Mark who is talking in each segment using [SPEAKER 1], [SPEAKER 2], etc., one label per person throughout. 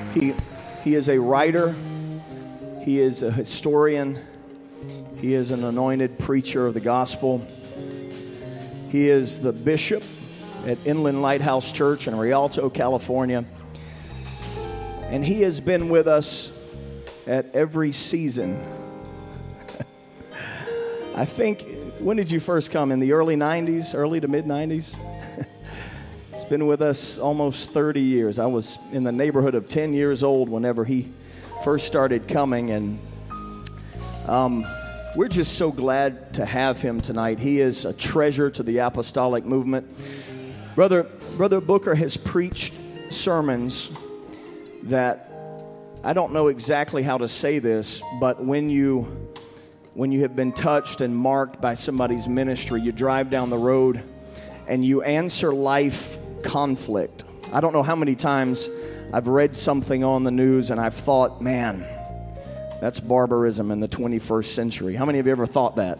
[SPEAKER 1] He is a writer. He is a historian. He is an anointed preacher of the gospel. He is the bishop at Inland Lighthouse Church in Rialto, California. And he has been with us at every season. I think, when did you first come? In the early 90s, early to mid 90s? It's been with us almost 30 years. I was in the neighborhood of 10 years old whenever he first started coming, and we're just so glad to have him tonight. He is a treasure to the apostolic movement. Brother Booker has preached sermons that, I don't know exactly how to say this, but when you have been touched and marked by somebody's ministry, you drive down the road and you answer life conflict. I don't know how many times I've read something on the news and I've thought, man, that's barbarism in the 21st century. How many of you ever thought that?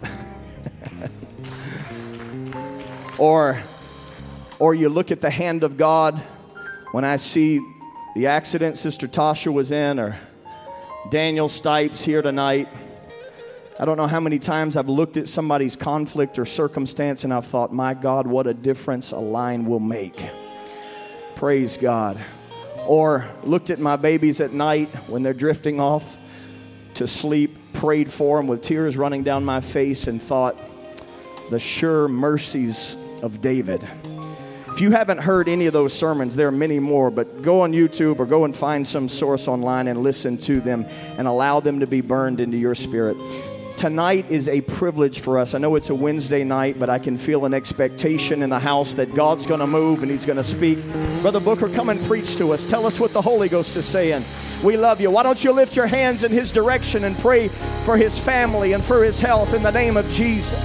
[SPEAKER 1] Or you look at the hand of God when I see the accident Sister Tasha was in, or Daniel Stipes here tonight. I don't know how many times I've looked at somebody's conflict or circumstance and I've thought, my God, what a difference a line will make. Praise God. Or looked at my babies at night when they're drifting off to sleep, prayed for them with tears running down my face and thought, the sure mercies of David. If you haven't heard any of those sermons, there are many more, but go on YouTube or go and find some source online and listen to them and allow them to be burned into your spirit. Tonight is a privilege for us. I know it's a Wednesday night, but I can feel an expectation in the house that God's going to move and He's going to speak. Brother Booker, come and preach to us. Tell us what the Holy Ghost is saying. We love you. Why don't you lift your hands in His direction and pray for His family and for His health in the name of Jesus.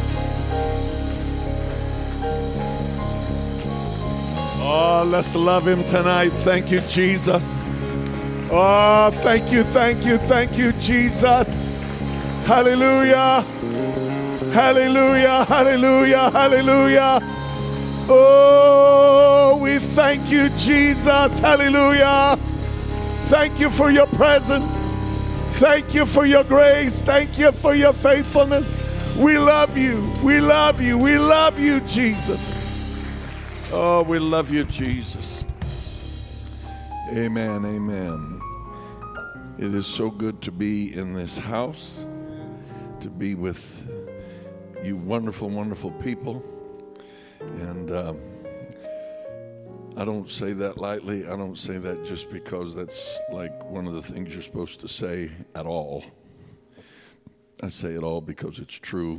[SPEAKER 2] Oh, let's love Him tonight. Thank you, Jesus. Oh, thank you, Jesus. Hallelujah. Hallelujah, hallelujah, hallelujah. Oh, we thank you, Jesus. Hallelujah. Thank you for your presence. Thank you for your grace. Thank you for your faithfulness. We love you. We love you. We love you, Jesus. Oh, we love you, Jesus. Amen, amen. It is so good to be in this house, to be with you wonderful, wonderful people. And I don't say that lightly. I don't say that just because that's like one of the things you're supposed to say at all. I say it all because it's true.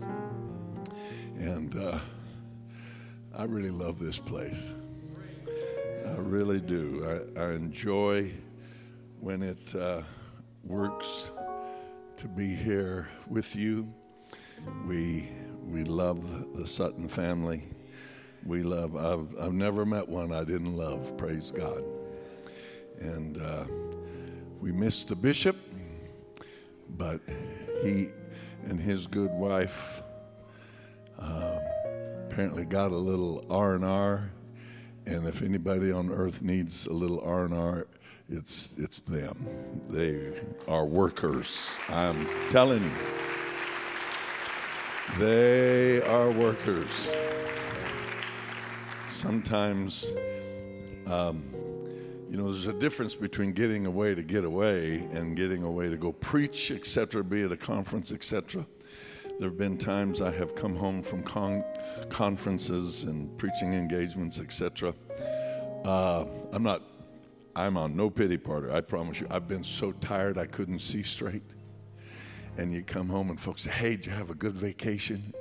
[SPEAKER 2] And I really love this place. I really do. I enjoy when it works to be here with you. We love the Sutton family. We love, I've never met one I didn't love, praise God. And we miss the bishop, but he and his good wife apparently got a little R&R, and if anybody on earth needs a little R&R, it's them. They are workers. I'm telling you. They are workers. Sometimes, there's a difference between getting away to get away and getting away to go preach, etc., be at a conference, etc. There have been times I have come home from conferences and preaching engagements, etc. I'm on no pity party, I promise you. I've been so tired I couldn't see straight. And you come home and folks say, hey, did you have a good vacation?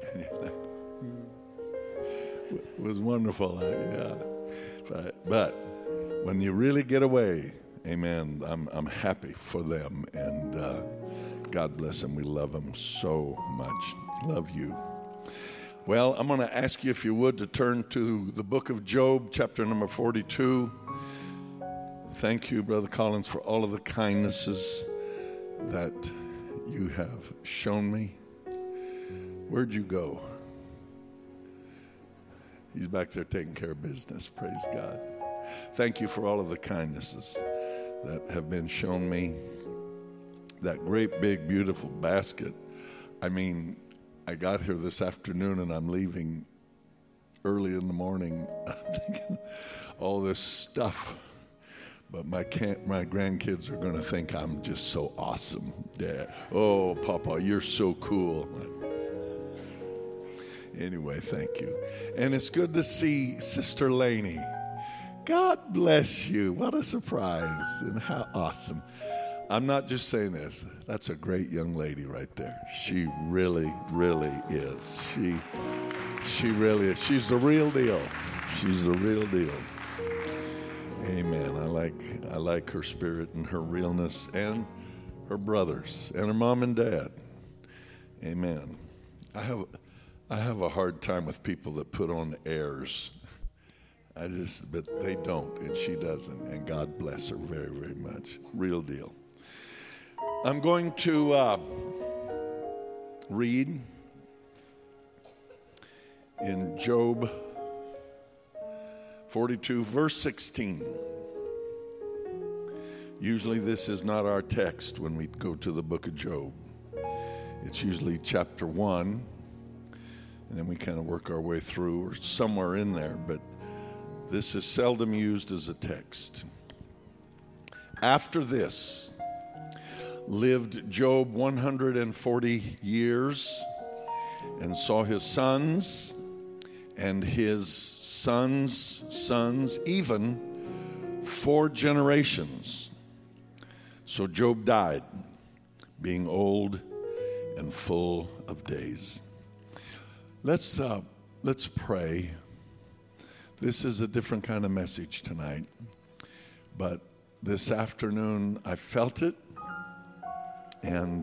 [SPEAKER 2] It was wonderful, yeah. But when you really get away, amen, I'm happy for them. And God bless them. We love them so much. Love you. Well, I'm going to ask you, if you would, to turn to the book of Job, chapter number 42. Thank you, Brother Collins, for all of the kindnesses that you have shown me. Where'd you go? He's back there taking care of business. Praise God. Thank you for all of the kindnesses that have been shown me. That great, big, beautiful basket. I mean, I got here this afternoon and I'm leaving early in the morning. I'm thinking all this stuff. But my grandkids are going to think I'm just so awesome, Dad. Oh, Papa, you're so cool. Anyway, thank you. And it's good to see Sister Laney. God bless you. What a surprise and how awesome. I'm not just saying this. That's a great young lady right there. She really, really is. She really is. She's the real deal. She's the real deal. Amen. I like her spirit and her realness and her brothers and her mom and dad. Amen. I have a hard time with people that put on airs. But they don't, and she doesn't, and God bless her very, very much. Real deal. I'm going to read in Job 42, verse 16. Usually this is not our text when we go to the book of Job. It's usually chapter 1, and then we kind of work our way through, or somewhere in there, but this is seldom used as a text. After this lived Job 140 years and saw his sons and his sons' sons, even 4 generations. So Job died, being old and full of days. Let's pray. This is a different kind of message tonight, but this afternoon I felt it, and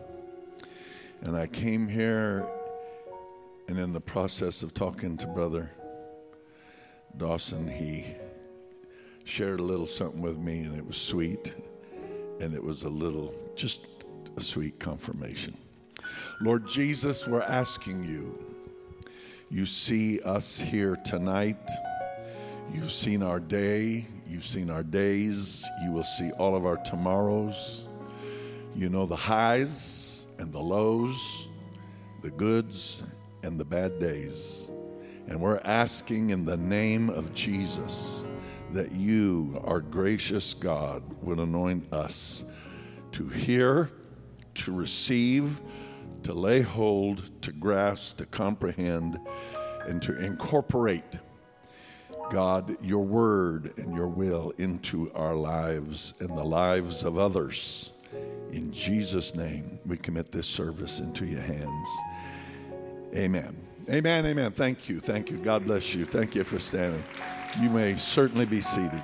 [SPEAKER 2] I came here, and in the process of talking to Brother Dawson, he shared a little something with me, and it was sweet, and it was just a sweet confirmation. Lord Jesus, we're asking you. You see us here tonight. You've seen our day. You've seen our days. You will see all of our tomorrows. You know the highs and the lows, the goods and the bad days. And we're asking in the name of Jesus that you, our gracious God, would anoint us to hear, to receive, to lay hold, to grasp, to comprehend, and to incorporate, God, your word and your will into our lives and the lives of others. In Jesus' name, we commit this service into your hands. Amen. Amen, amen. Thank you, thank you. God bless you. Thank you for standing. You may certainly be seated.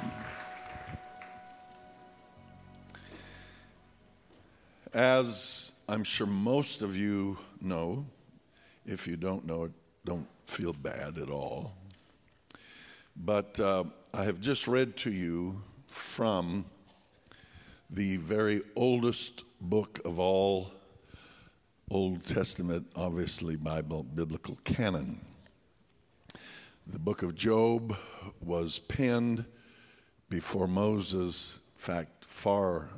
[SPEAKER 2] As I'm sure most of you know, if you don't know it, don't feel bad at all. But I have just read to you from the very oldest book of all Old Testament, obviously biblical canon. The book of Job was penned before Moses, in fact, far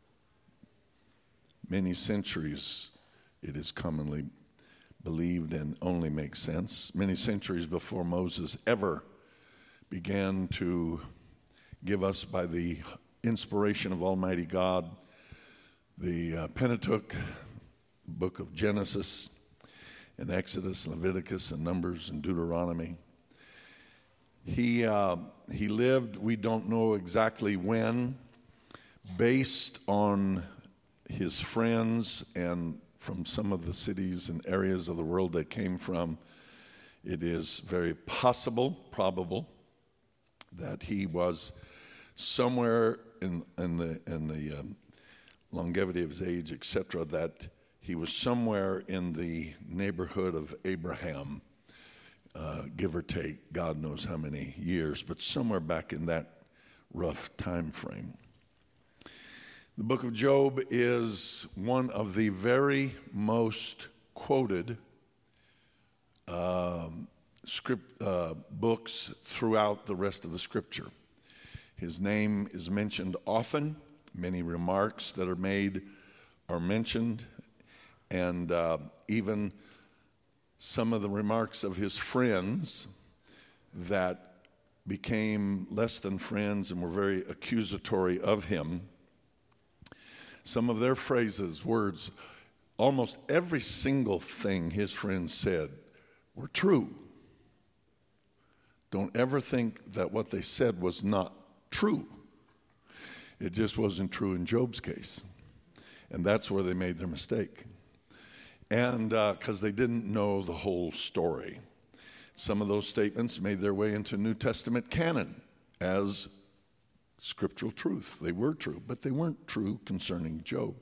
[SPEAKER 2] many centuries, it is commonly believed and only makes sense, many centuries before Moses ever began to give us, by the inspiration of Almighty God, the Pentateuch, book of Genesis and Exodus, Leviticus and Numbers and Deuteronomy. He lived, we don't know exactly when, based on his friends and from some of the cities and areas of the world they came from. It is very possible, probable, that he was somewhere in the longevity of his age, etc., that he was somewhere in the neighborhood of Abraham, give or take, God knows how many years, but somewhere back in that rough time frame. The book of Job is one of the very most quoted books throughout the rest of the Scripture. His name is mentioned often. Many remarks that are made are mentioned, and even some of the remarks of his friends that became less than friends and were very accusatory of him. Some of their phrases, words, almost every single thing his friends said were true. Don't ever think that what they said was not true. It just wasn't true in Job's case. And that's where they made their mistake. And because they didn't know the whole story. Some of those statements made their way into New Testament canon as scriptural truth. They were true, but they weren't true concerning Job.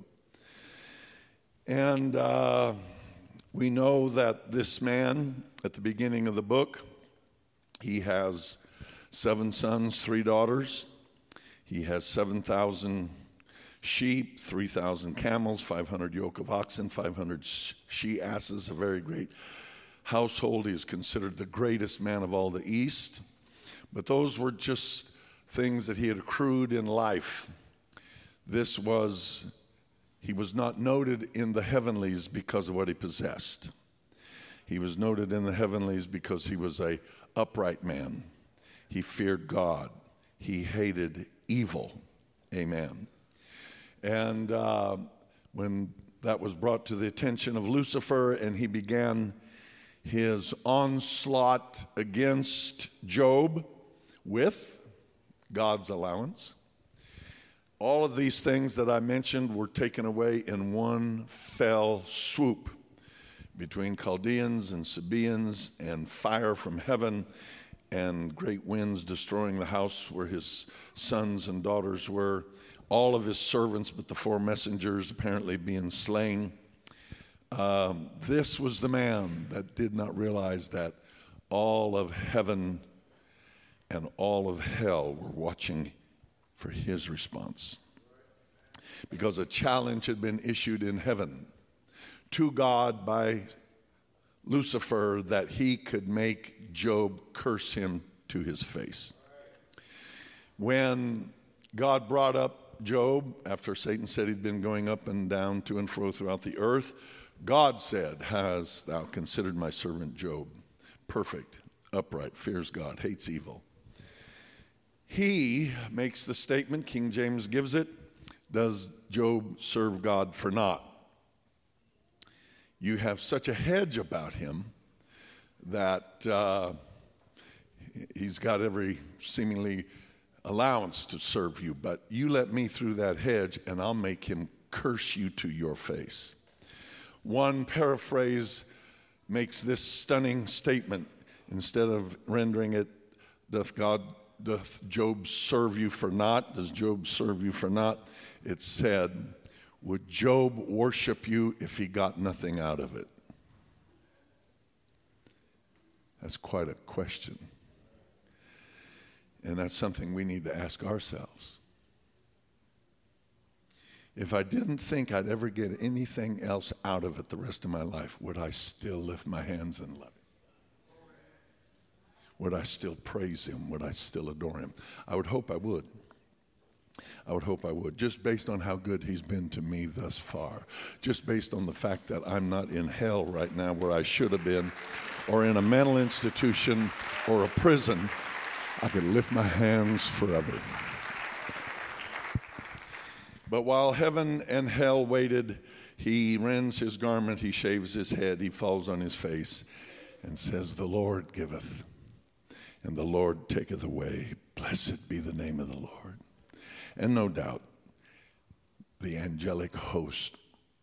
[SPEAKER 2] And we know that this man, at the beginning of the book, he has 7 sons, 3 daughters. He has 7,000 sheep, 3,000 camels, 500 yoke of oxen, 500 she-asses, a very great household. He is considered the greatest man of all the East. But those were just things that he had accrued in life. He was not noted in the heavenlies because of what he possessed. He was noted in the heavenlies because he was an upright man. He feared God. He hated evil. Amen. And when that was brought to the attention of Lucifer and he began his onslaught against Job with God's allowance, all of these things that I mentioned were taken away in one fell swoop between Chaldeans and Sabaeans and fire from heaven and great winds destroying the house where his sons and daughters were, all of his servants but the 4 messengers apparently being slain. This was the man that did not realize that all of heaven and all of hell were watching for his response. Because a challenge had been issued in heaven to God by Lucifer that he could make Job curse him to his face. When God brought up Job, after Satan said he'd been going up and down to and fro throughout the earth, God said, "Hast thou considered my servant Job? Perfect, upright, fears God, hates evil." He makes the statement, King James gives it, does Job serve God for naught? You have such a hedge about him that he's got every seemingly allowance to serve you, but you let me through that hedge and I'll make him curse you to your face. One paraphrase makes this stunning statement. Instead of rendering it, doth Job serve you for naught? Does Job serve you for naught? It said, would Job worship you if he got nothing out of it? That's quite a question. And that's something we need to ask ourselves. If I didn't think I'd ever get anything else out of it the rest of my life, would I still lift my hands and love him? Would I still praise him? Would I still adore him? I would hope I would. I would hope I would, just based on how good he's been to me thus far, just based on the fact that I'm not in hell right now where I should have been, or in a mental institution or a prison. I could lift my hands forever. But while heaven and hell waited, he rends his garment, he shaves his head, he falls on his face and says, "The Lord giveth, and the Lord taketh away. Blessed be the name of the Lord." And no doubt, the angelic host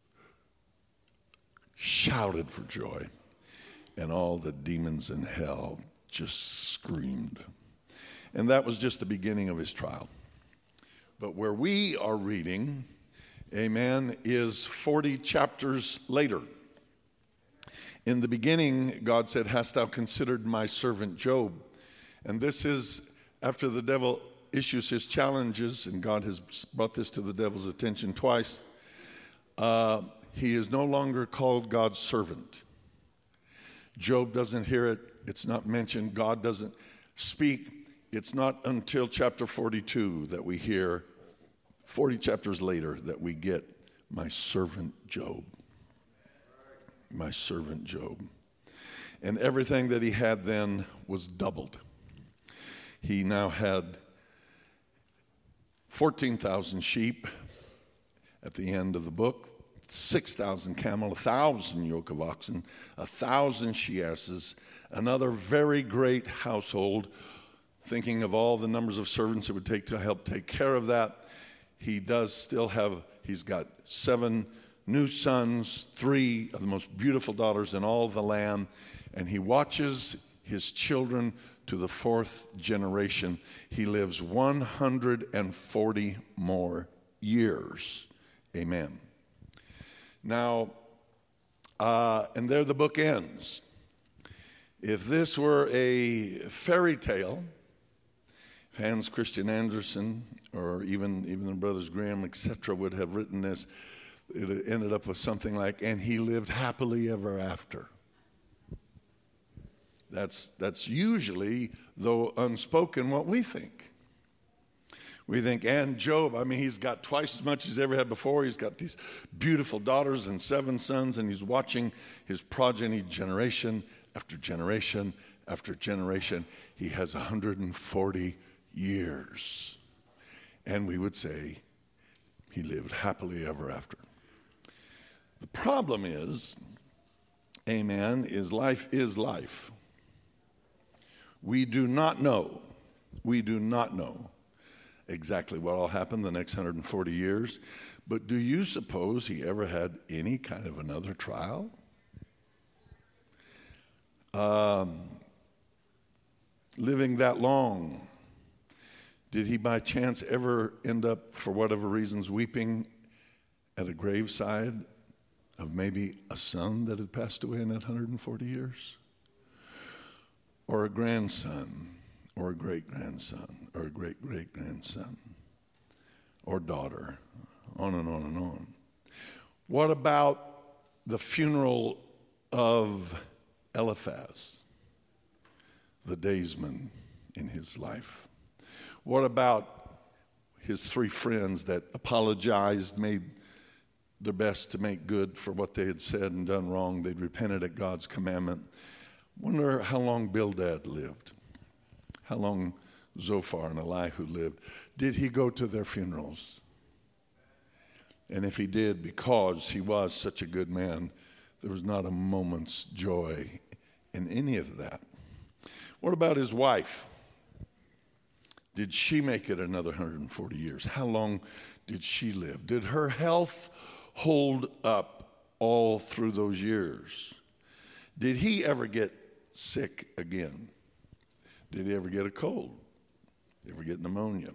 [SPEAKER 2] shouted for joy, and all the demons in hell just screamed. And that was just the beginning of his trial. But where we are reading, amen, is 40 chapters later. In the beginning, God said, "Hast thou considered my servant Job?" And this is after the devil issues his challenges, and God has brought this to the devil's attention twice. He is no longer called God's servant. Job doesn't hear it. It's not mentioned. God doesn't speak. it's not until chapter 42 that we hear, 40 chapters later, that we get my servant Job. My servant Job. And everything that he had then was doubled. He now had 14,000 sheep at the end of the book, 6,000 camel, 1,000 yoke of oxen, 1,000 she-asses, another very great household. Thinking of all the numbers of servants it would take to help take care of that, he does still have, he's got 7 new sons, 3 of the most beautiful daughters in all the land, and he watches his children to the 4th generation. He lives 140 more years. Amen. Now, and there the book ends. If this were a fairy tale, if Hans Christian Andersen or even the Brothers Grimm, etc., would have written this, it ended up with something like, and he lived happily ever after. That's usually, though unspoken, what we think. We think, and Job, I mean, he's got twice as much as he ever had before. He's got these beautiful daughters and 7 sons, and he's watching his progeny generation after generation after generation. He has 140 years. And we would say he lived happily ever after. The problem is, amen, is life is life. We do not know exactly what will happen the next 140 years, but do you suppose he ever had any kind of another trial? Living that long, did he by chance ever end up, for whatever reasons, weeping at a graveside of maybe a son that had passed away in that 140 years? Or a grandson, or a great-grandson, or a great-great-grandson, or daughter, on and on and on. What about the funeral of Eliphaz, the daysman in his life? What about his 3 friends that apologized, made their best to make good for what they had said and done wrong? They'd repented at God's commandment. Wonder how long Bildad lived. How long Zophar and Elihu lived. Did he go to their funerals? And if he did, because he was such a good man, there was not a moment's joy in any of that. What about his wife? Did she make it another 140 years? How long did she live? Did her health hold up all through those years? Did he ever get sick again? Did he ever get a cold? Ever get pneumonia?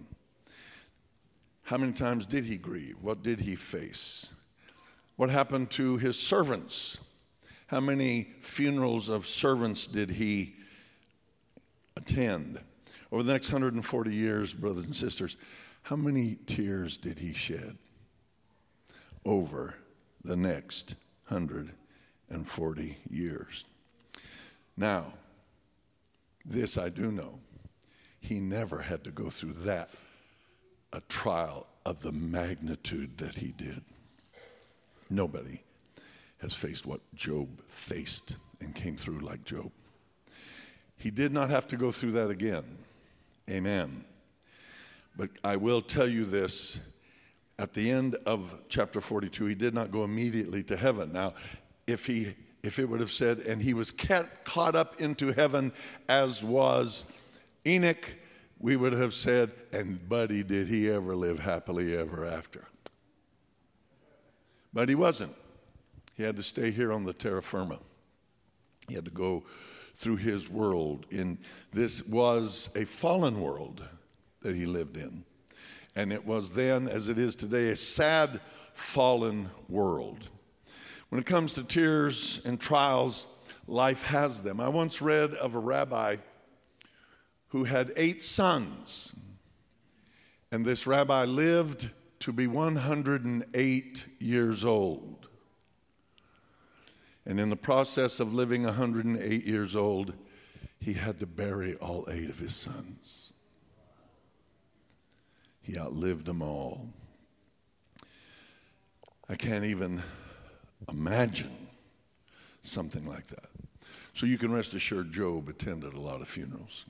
[SPEAKER 2] How many times did he grieve? What did he face? What happened to his servants? How many funerals of servants did he attend? Over the next 140 years, brothers and sisters, how many tears did he shed over the next 140 years? Now, this I do know. He never had to go through that, a trial of the magnitude that he did. Nobody has faced what Job faced and came through like Job. He did not have to go through that again. Amen. But I will tell you this, at the end of chapter 42, he did not go immediately to heaven. Now, if it would have said, and he was caught up into heaven as was Enoch, we would have said, and buddy, did he ever live happily ever after. But he wasn't. He had to stay here on the terra firma. He had to go through his world. This was a fallen world that he lived in. And it was then, as it is today, a sad, fallen world. When it comes to tears and trials, life has them. I once read of a rabbi who had 8 sons. And this rabbi lived to be 108 years old. And in the process of living 108 years old, he had to bury all 8 of his sons. He outlived them all. I can't even imagine something like that. So you can rest assured Job attended a lot of funerals.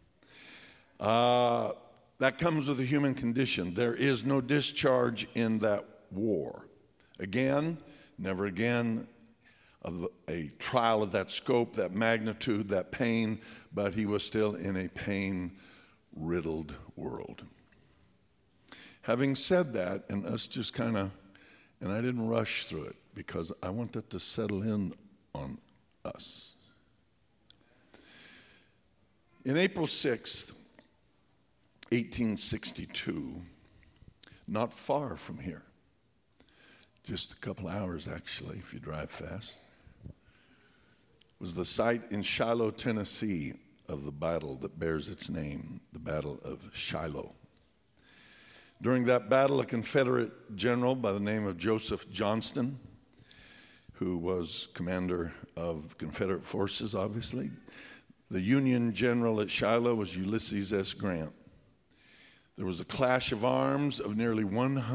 [SPEAKER 2] That comes with the human condition. There is no discharge in that war. Again, never again of a trial of that scope, that magnitude, that pain, but he was still in a pain-riddled world. Having said that, and us just kind of, and I didn't rush through it because I want that to settle in on us. In April 6th, 1862, not far from here, just a couple hours actually if you drive fast, was the site in Shiloh, Tennessee of the battle that bears its name, the Battle of Shiloh. During that battle, a Confederate general by the name of Joseph Johnston, who was commander of the Confederate forces, obviously. The Union general at Shiloh was Ulysses S. Grant. There was a clash of arms of nearly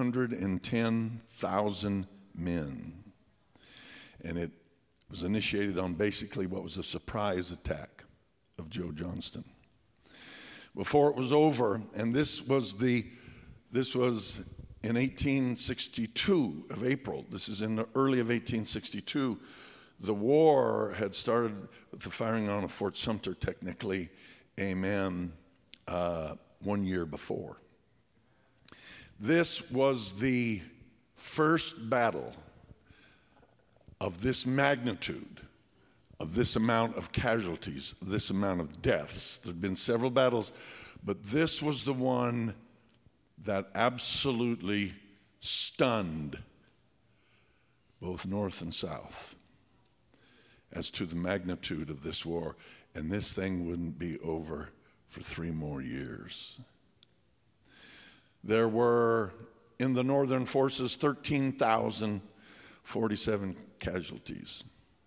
[SPEAKER 2] 110,000 men. And it was initiated on basically what was a surprise attack of Joe Johnston. Before it was over, and this was in 1862 of April. This is in the early of 1862. The war had started with the firing on of Fort Sumter, technically, 1 year before. This was the first battle of this magnitude, of this amount of casualties, this amount of deaths. There had been several battles, but this was the one that absolutely stunned both North and South as to the magnitude of this war. And this thing wouldn't be over for 3 more years. There were, in the Northern forces, 13,047 casualties.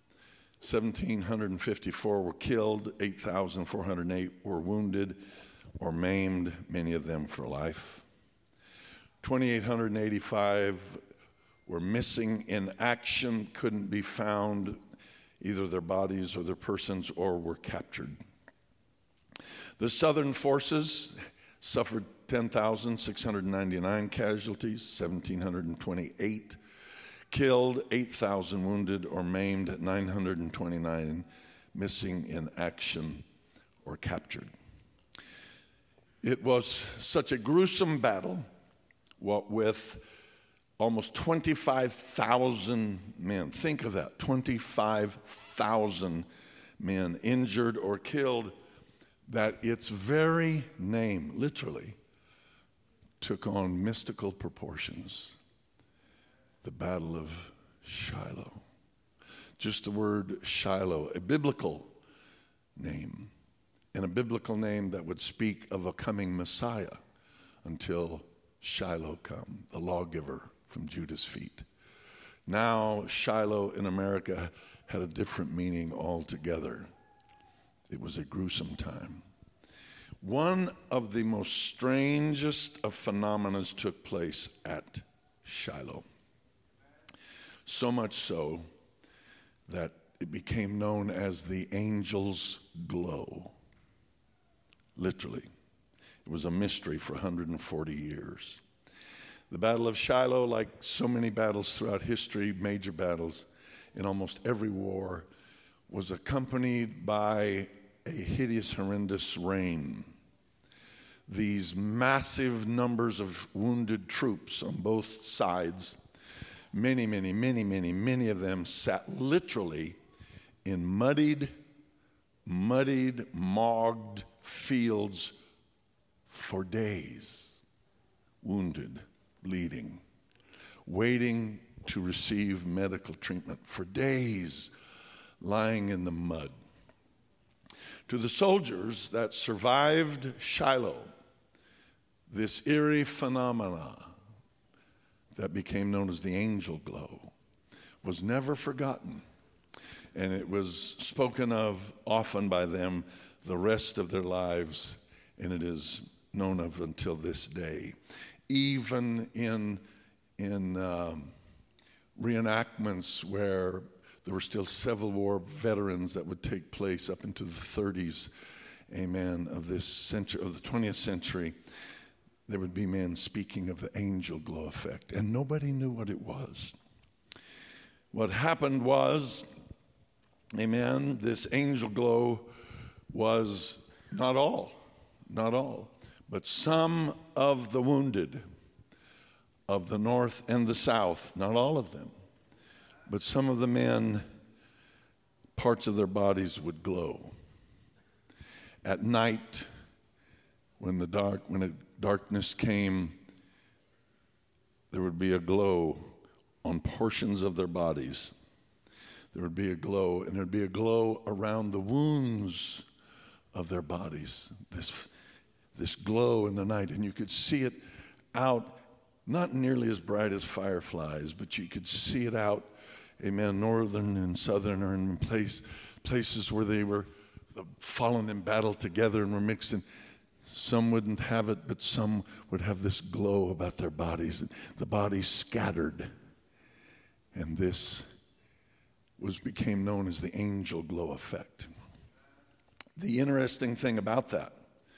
[SPEAKER 2] 1,754 were killed, 8,408 were wounded or maimed, many of them for life. 2,885 were missing in action, couldn't be found, either their bodies or their persons, or were captured. The Southern forces suffered 10,699 casualties, 1,728 killed, 8,000 wounded or maimed, 929 missing in action or captured. It was such a gruesome battle, what with almost 25,000 men. Think of that, 25,000 men injured or killed, that its very name, literally, took on mystical proportions. The Battle of Shiloh. Just the word Shiloh, a biblical name, and a biblical name that would speak of a coming Messiah until Shiloh come, the lawgiver from Judah's feet. Now, Shiloh in America had a different meaning altogether. It was a gruesome time. One of the most strangest of phenomena took place at Shiloh. So much so that it became known as the angel's glow. Literally. It was a mystery for 140 years. The Battle of Shiloh, like so many battles throughout history, major battles in almost every war, was accompanied by a hideous, horrendous rain. These massive numbers of wounded troops on both sides, many of them sat literally in muddied, mogged fields for days, wounded, bleeding, waiting to receive medical treatment for days, lying in the mud. To the soldiers that survived Shiloh, this eerie phenomena that became known as the angel glow was never forgotten. And it was spoken of often by them the rest of their lives, and it is known of until this day. Even in reenactments where there were still Civil War veterans that would take place up into the 30s, amen, of this century, of the 20th century, there would be men speaking of the angel glow effect, and nobody knew what it was. What happened was, amen, this angel glow was not all, but some of the wounded of the North and the South, not all of them, but some of the men, parts of their bodies would glow. At night, when darkness came, there would be a glow on portions of their bodies. There would be a glow, and there would be a glow around the wounds of their bodies. This glow in the night, and you could see it out, not nearly as bright as fireflies, but you could see it out, amen, northern and southern, or in places where they were fallen in battle together and were mixing. Some wouldn't have it, but some would have this glow about their bodies. The bodies scattered. And this became known as the angel glow effect. The interesting thing about that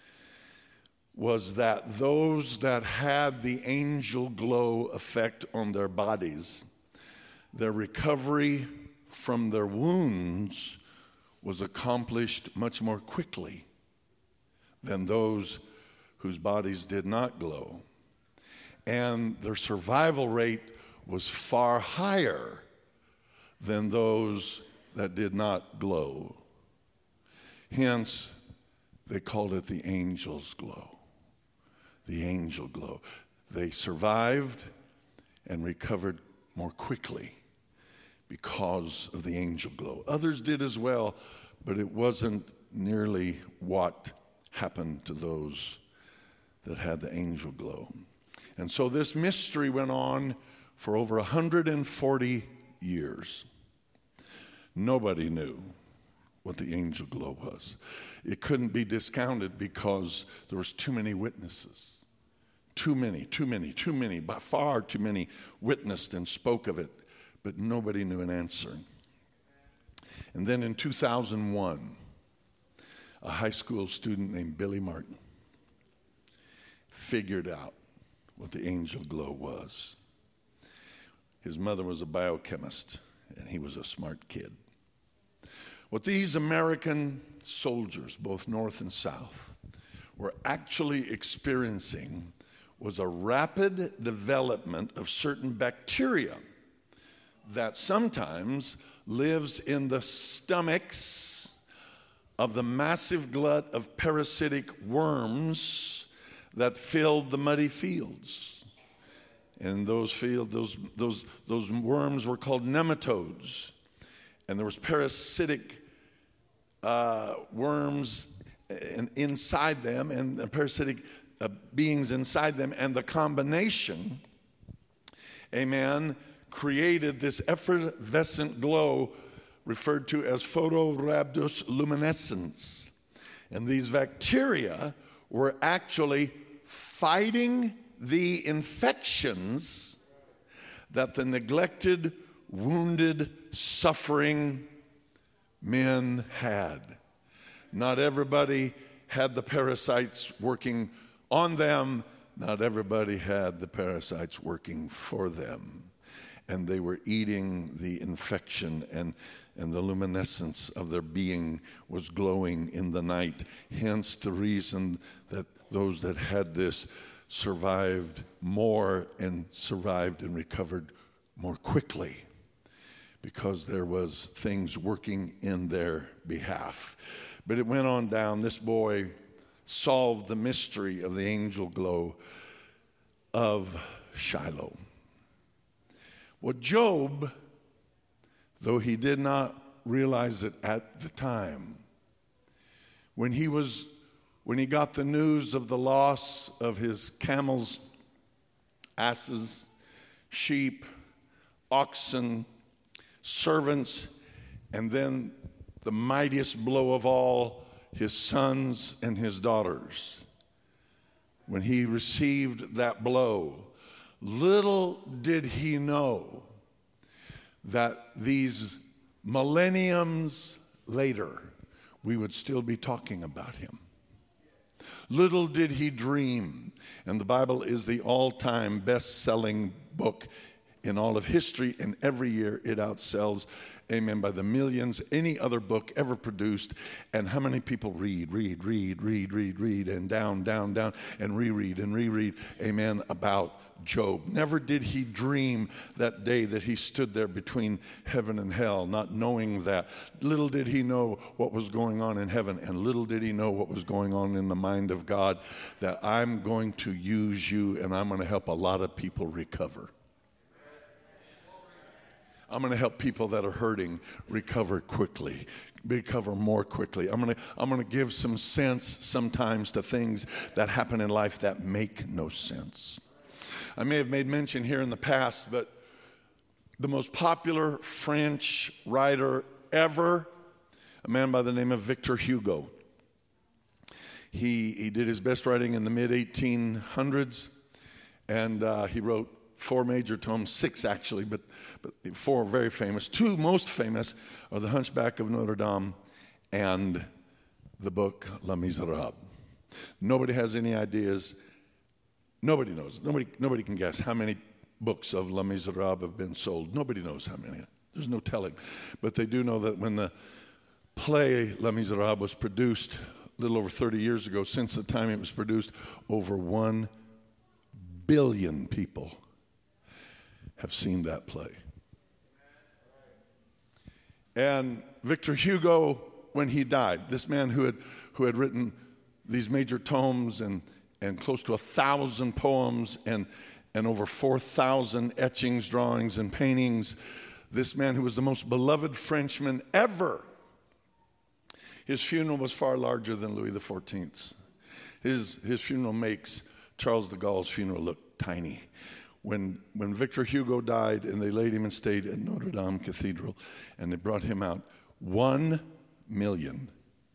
[SPEAKER 2] was that those that had the angel glow effect on their bodies, their recovery from their wounds was accomplished much more quickly than those whose bodies did not glow. And their survival rate was far higher than those that did not glow. Hence, they called it the angel's glow. The angel glow. They survived and recovered more quickly because of the angel glow. Others did as well, but it wasn't nearly what happened to those that had the angel glow. And so this mystery went on for over 140 years. Nobody knew what the angel glow was. It couldn't be discounted because there was too many witnesses. Too many, by far too many witnessed and spoke of it, but nobody knew an answer. And then in 2001, a high school student named Billy Martin figured out what the angel glow was. His mother was a biochemist, and he was a smart kid. What these American soldiers, both North and South, were actually experiencing was a rapid development of certain bacteria that sometimes lives in the stomachs of the massive glut of parasitic worms that filled the muddy fields. And those worms were called nematodes. And there was parasitic worms inside them, and parasitic beings inside them, and the combination, amen, created this effervescent glow referred to as photorhabdoluminescence. And these bacteria were actually fighting the infections that the neglected, wounded, suffering men had. Not everybody had the parasites working on them. Not everybody had the parasites working for them. And they were eating the infection, and the luminescence of their being was glowing in the night. Hence the reason that those that had this survived more and survived and recovered more quickly, because there was things working in their behalf. But it went on down. This boy solved the mystery of the angel glow of Shiloh. Well, Job, though he did not realize it at the time, when he got the news of the loss of his camels, asses, sheep, oxen, servants, and then the mightiest blow of all, his sons and his daughters, when he received that blow, little did he know that these millenniums later, we would still be talking about him. Little did he dream, and the Bible is the all-time best-selling book in all of history, and every year it outsells, amen, by the millions, any other book ever produced. And how many people read, and down, and reread, amen, about Job. Never did he dream that day that he stood there between heaven and hell, not knowing that. Little did he know what was going on in heaven, and little did he know what was going on in the mind of God, that I'm going to use you and I'm going to help a lot of people recover. I'm going to help people that are hurting recover quickly, recover more quickly. I'm going to give some sense sometimes to things that happen in life that make no sense. I may have made mention here in the past, but the most popular French writer ever, a man by the name of Victor Hugo. He did his best writing in the mid-1800s, and he wrote 4 major tomes, 6 actually, but 4 very famous. 2 most famous are The Hunchback of Notre Dame and the book Les Miserables. Nobody has any ideas. Nobody knows. Nobody can guess how many books of Les Miserables have been sold. Nobody knows how many. There's no telling. But they do know that when the play Les Miserables was produced a little over 30 years ago, since the time it was produced, over 1 billion people have seen that play. And Victor Hugo, when he died, this man who had written these major tomes and close to 1,000 poems and over 4,000 etchings, drawings, and paintings, this man who was the most beloved Frenchman ever, his funeral was far larger than Louis XIV's. His funeral makes Charles de Gaulle's funeral look tiny. When Victor Hugo died and they laid him in state at Notre Dame Cathedral and they brought him out, 1 million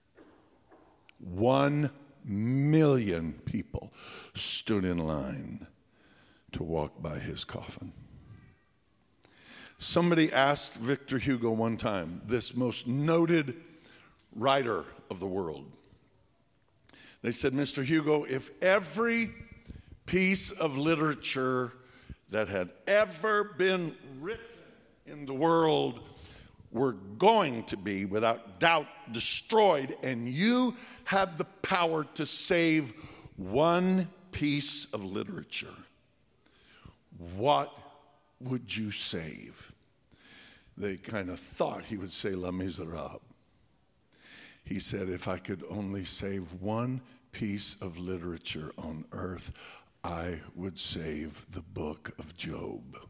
[SPEAKER 2] people stood in line to walk by his coffin. Somebody asked Victor Hugo one time, this most noted writer of the world, they said, Mr. Hugo, if every piece of literature that had ever been written in the world were going to be, without doubt, destroyed, and you had the power to save one piece of literature, what would you save? They kind of thought he would say Les Miserables. He said, if I could only save one piece of literature on earth, I would save the book of Job.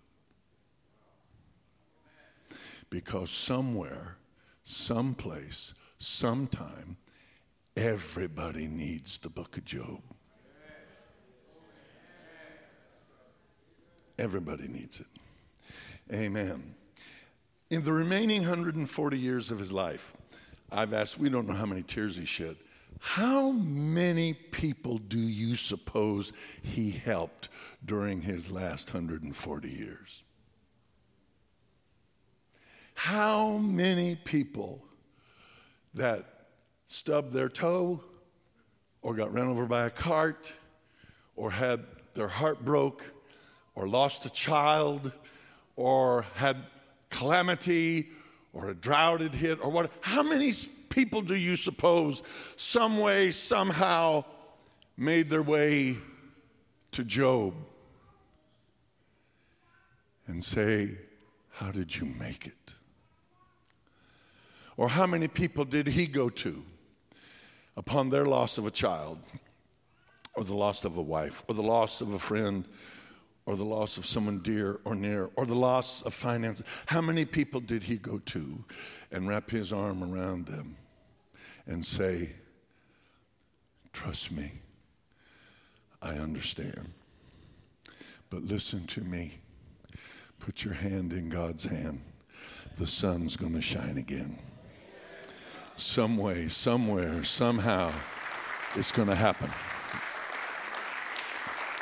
[SPEAKER 2] Because somewhere, someplace, sometime, everybody needs the book of Job. Everybody needs it. Amen. In the remaining 140 years of his life, I've asked, we don't know how many tears he shed. How many people do you suppose he helped during his last 140 years? How many people that stubbed their toe or got run over by a cart or had their heart broke or lost a child or had calamity or a drought had hit or what? How many people do you suppose some way, somehow made their way to Job and say, how did you make it? Or how many people did he go to upon their loss of a child, or the loss of a wife, or the loss of a friend, or the loss of someone dear or near, or the loss of finances? How many people did he go to and wrap his arm around them and say, trust me, I understand, but listen to me. Put your hand in God's hand. The sun's going to shine again. Some way, somewhere, somehow, it's going to happen.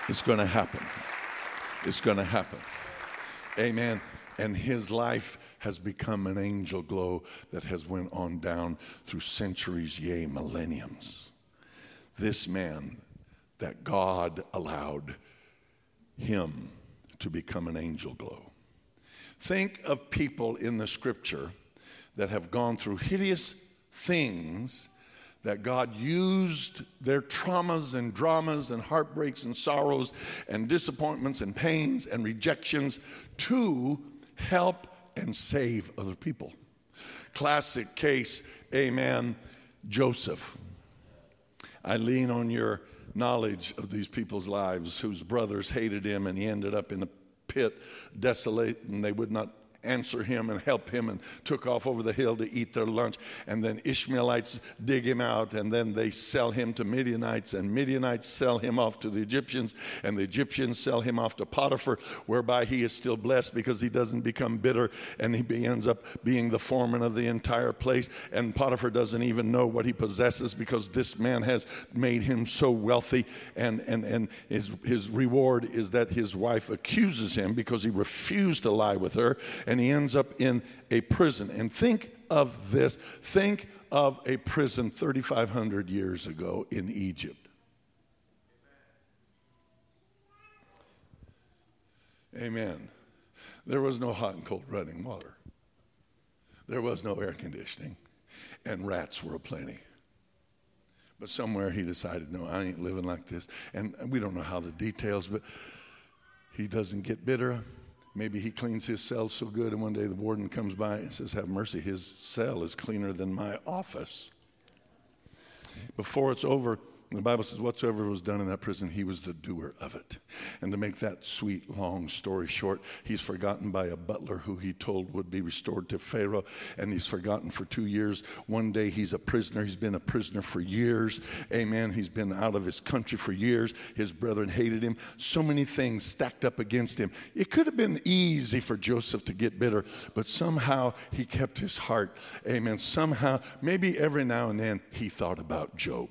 [SPEAKER 2] It's going to happen. It's going to happen. Amen. And his life has become an angel glow that has went on down through centuries, yea, millenniums. This man that God allowed him to become an angel glow. Think of people in the scripture that have gone through hideous things, that God used their traumas and dramas and heartbreaks and sorrows and disappointments and pains and rejections to help and save other people. Classic case, amen, Joseph. I lean on your knowledge of these people's lives whose brothers hated him, and he ended up in a pit, desolate, and they would not answer him and help him, and took off over the hill to eat their lunch. And then Ishmaelites dig him out, and then they sell him to Midianites, and Midianites sell him off to the Egyptians, and the Egyptians sell him off to Potiphar, whereby he is still blessed because he doesn't become bitter, and he ends up being the foreman of the entire place. And Potiphar doesn't even know what he possesses because this man has made him so wealthy, and his reward is that his wife accuses him because he refused to lie with her, and he ends up in a prison. And think of this. Think of a prison 3,500 years ago in Egypt. Amen. There was no hot and cold running water. There was no air conditioning. And rats were aplenty. But somewhere he decided, no, I ain't living like this. And we don't know how the details, but he doesn't get bitter. Maybe he cleans his cell so good, and one day the warden comes by and says, have mercy, his cell is cleaner than my office. Before it's over, the Bible says, whatsoever was done in that prison, he was the doer of it. And to make that sweet, long story short, he's forgotten by a butler who he told would be restored to Pharaoh, and he's forgotten for 2 years. One day he's a prisoner. He's been a prisoner for years. Amen. He's been out of his country for years. His brethren hated him. So many things stacked up against him. It could have been easy for Joseph to get bitter, but somehow he kept his heart. Amen. Somehow, maybe every now and then, he thought about Job.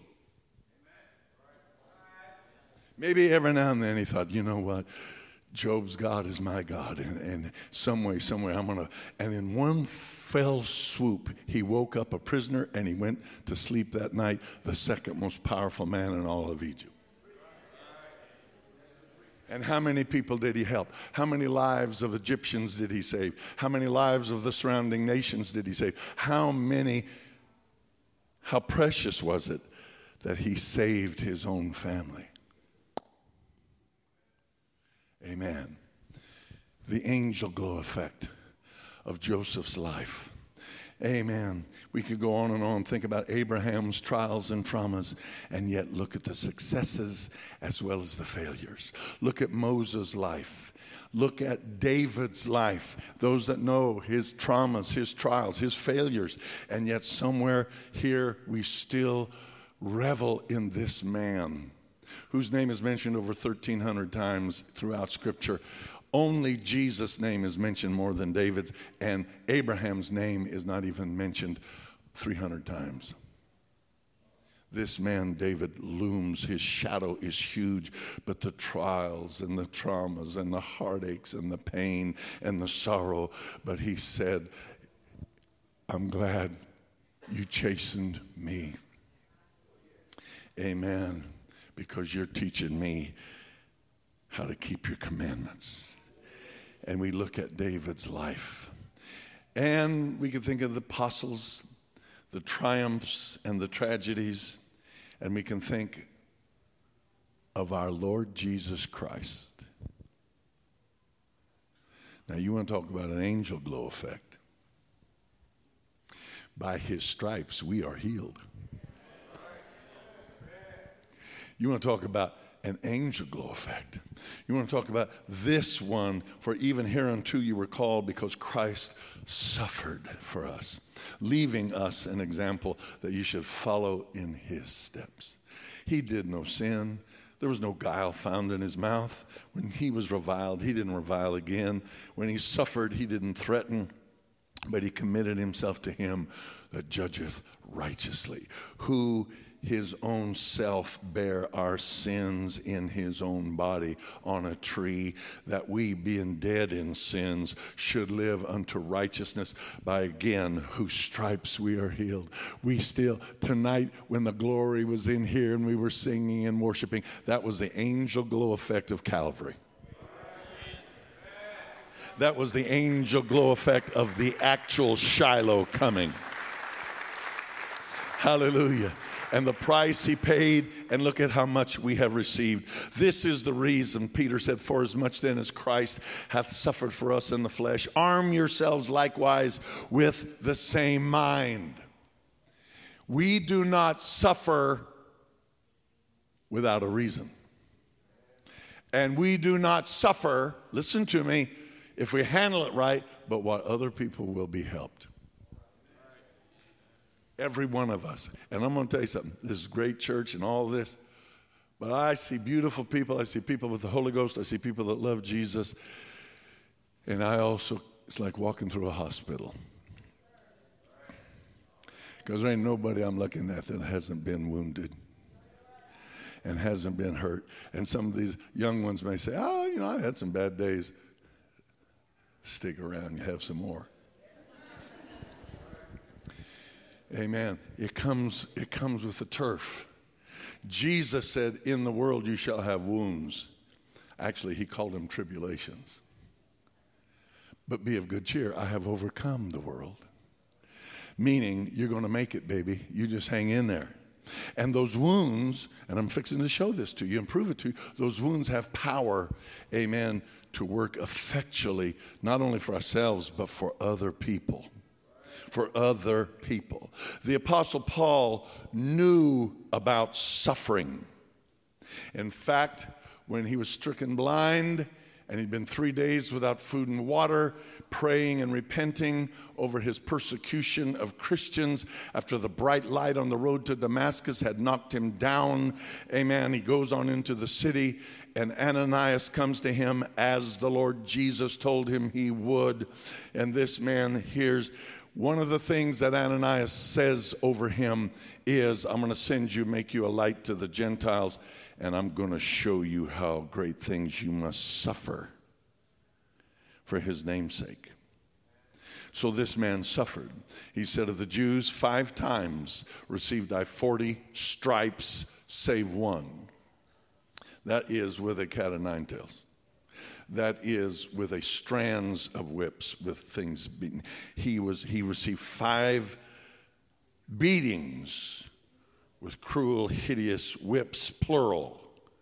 [SPEAKER 2] Maybe every now and then he thought, you know what? Job's God is my God. And some way, somewhere, I'm going to. And in one fell swoop, he woke up a prisoner and he went to sleep that night, the second most powerful man in all of Egypt. And how many people did he help? How many lives of Egyptians did he save? How many lives of the surrounding nations did he save? How precious was it that he saved his own family? Amen. The angel glow effect of Joseph's life. Amen. We could go on and on, think about Abraham's trials and traumas, and yet look at the successes as well as the failures. Look at Moses' life. Look at David's life. Those that know his traumas, his trials, his failures, and yet somewhere here we still revel in this man whose name is mentioned over 1,300 times throughout Scripture. Only Jesus' name is mentioned more than David's, and Abraham's name is not even mentioned 300 times. This man, David, looms. His shadow is huge, but the trials and the traumas and the heartaches and the pain and the sorrow, but he said, I'm glad you chastened me. Amen. Because you're teaching me how to keep your commandments. And we look at David's life. And we can think of the apostles, the triumphs and the tragedies. And we can think of our Lord Jesus Christ. Now you want to talk about an angel glow effect. By his stripes we are healed. You want to talk about an angel glow effect. You want to talk about this one, for even hereunto you were called, because Christ suffered for us, leaving us an example that you should follow in his steps. He did no sin. There was no guile found in his mouth. When he was reviled, he didn't revile again. When he suffered, he didn't threaten, but he committed himself to him that judgeth righteously, who his own self bear our sins in his own body on a tree, that we, being dead in sins, should live unto righteousness, by again whose stripes we are healed. We still, tonight when the glory was in here and we were singing and worshiping, that was the angel glow effect of Calvary. That was the angel glow effect of the actual Shiloh coming. Hallelujah. And the price he paid, and look at how much we have received. This is the reason, Peter said, for as much then as Christ hath suffered for us in the flesh, arm yourselves likewise with the same mind. We do not suffer without a reason. And we do not suffer, listen to me, if we handle it right, but what other people will be helped. Every one of us. And I'm going to tell you something. This is a great church and all this. But I see beautiful people. I see people with the Holy Ghost. I see people that love Jesus. And I also, it's like walking through a hospital. Because there ain't nobody I'm looking at that hasn't been wounded and hasn't been hurt. And some of these young ones may say, oh, you know, I had some bad days. Stick around, you have some more. Amen. It comes with the turf. Jesus said, in the world you shall have wounds. Actually, he called them tribulations. But be of good cheer. I have overcome the world. Meaning, you're going to make it, baby. You just hang in there. And those wounds, and I'm fixing to show this to you and prove it to you, those wounds have power, amen, to work effectually, not only for ourselves, but for other people. For other people. The Apostle Paul knew about suffering. In fact, when he was stricken blind and he'd been 3 days without food and water, praying and repenting over his persecution of Christians after the bright light on the road to Damascus had knocked him down, amen, he goes on into the city, and Ananias comes to him as the Lord Jesus told him he would, and this man hears. One of the things that Ananias says over him is, I'm going to send you, make you a light to the Gentiles, and I'm going to show you how great things you must suffer for his name's sake. So this man suffered. He said, of the Jews, 5 times received I 40 stripes, save one. That is with a cat of 9 tails. That is with a strands of whips, with things beaten. He received 5 beatings with cruel, hideous whips, plural,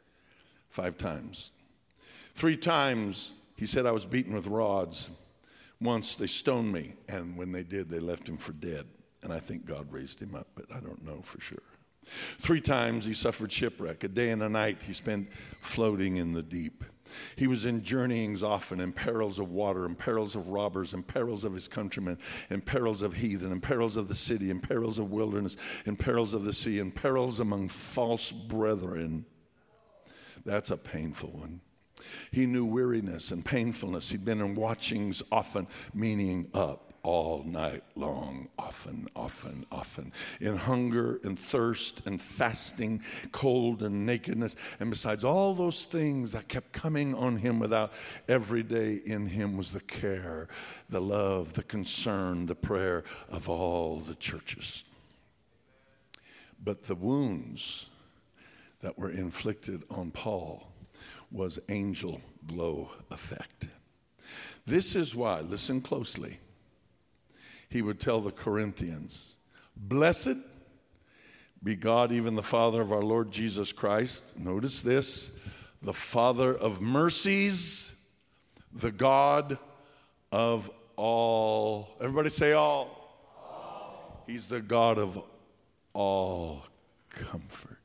[SPEAKER 2] 5 times. 3 times he said, I was beaten with rods. Once they stoned me, and when they did, they left him for dead. And I think God raised him up, but I don't know for sure. 3 times he suffered shipwreck. A day and a night he spent floating in the deep. He was in journeyings often, in perils of water, in perils of robbers, in perils of his countrymen, in perils of heathen, in perils of the city, in perils of wilderness, in perils of the sea, in perils among false brethren. That's a painful one. He knew weariness and painfulness. He'd been in watchings often, meaning up all night long, often, in hunger and thirst and fasting, cold and nakedness. And besides all those things that kept coming on him without, every day in him was the care, the love, the concern, the prayer of all the churches. But the wounds that were inflicted on Paul was angel glow effect. This is why, listen closely, he would tell the Corinthians, blessed be God, even the Father of our Lord Jesus Christ. Notice this, the Father of mercies, the God of all. Everybody say all. He's the God of all comfort.